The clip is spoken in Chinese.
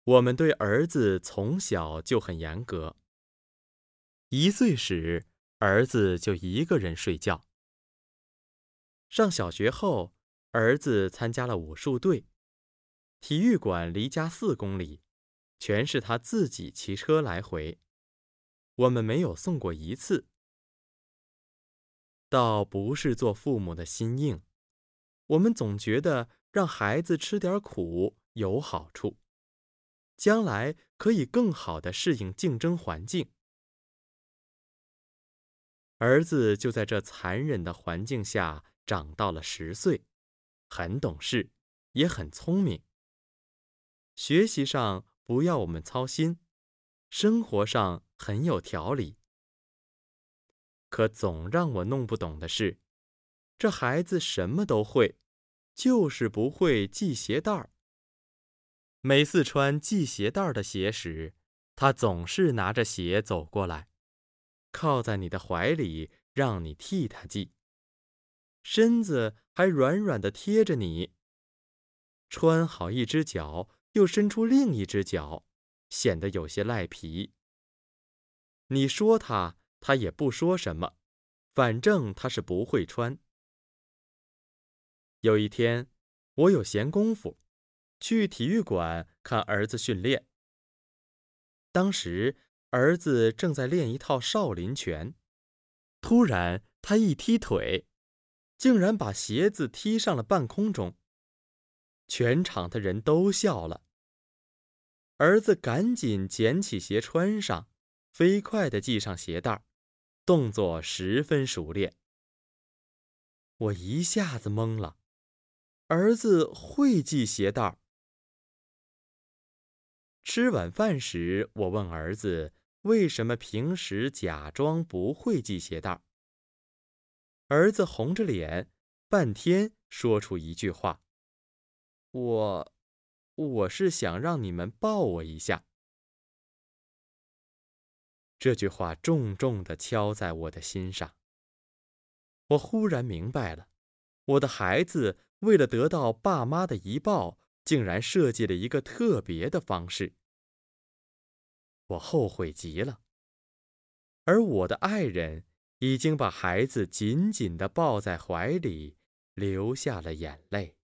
我们对儿子从小就很严格。1岁时，儿子就一个人睡觉。上小学后，儿子参加了武术队。体育馆离家4公里，全是他自己骑车来回，我们没有送过1次。倒不是做父母的心硬，我们总觉得让孩子吃点苦有好处，将来可以更好地适应竞争环境。儿子就在这残忍的环境下长到了10岁，很懂事，也很聪明。学习上不要我们操心，生活上很有条理。可总让我弄不懂的是，这孩子什么都会，就是不会系鞋带儿。每次穿系鞋带儿的鞋时，他总是拿着鞋走过来，靠在你的怀里，让你替他系，身子还软软地贴着你。穿好一只脚，又伸出另一只脚，显得有些赖皮。你说他，他也不说什么，反正他是不会穿。有一天，我有闲工夫，去体育馆看儿子训练。当时，儿子正在练一套少林拳，突然他一踢腿，竟然把鞋子踢上了半空中。全场的人都笑了。儿子赶紧捡起鞋穿上，飞快地系上鞋带，动作十分熟练。我一下子懵了，儿子会系鞋带。吃晚饭时，我问儿子为什么平时假装不会系鞋带。儿子红着脸，半天说出一句话：我是想让你们抱我一下。这句话重重地敲在我的心上。我忽然明白了，我的孩子为了得到爸妈的一抱，竟然设计了一个特别的方式。我后悔极了，而我的爱人已经把孩子紧紧地抱在怀里，流下了眼泪。